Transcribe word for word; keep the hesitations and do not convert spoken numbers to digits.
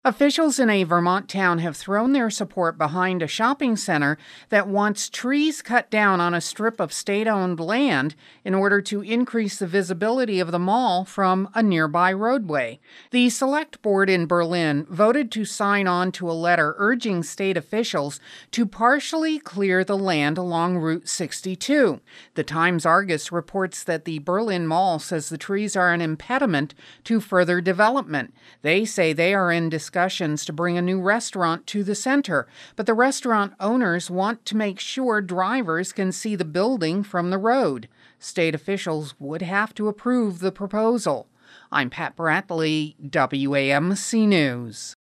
Officials in a Vermont town have thrown their support behind a shopping center that wants trees cut down on a strip of state-owned land in order to increase the visibility of the mall from a nearby roadway. The Select Board in Berlin voted to sign on to a letter urging state officials to partially clear the land along Route sixty-two. The Times-Argus reports that the Berlin Mall says the trees are an impediment to further development. They say they are in discussion discussions to bring a new restaurant to the center, but the restaurant owners want to make sure drivers can see the building from the road. State officials would have to approve the proposal. I'm Pat Bradley, W A M C News.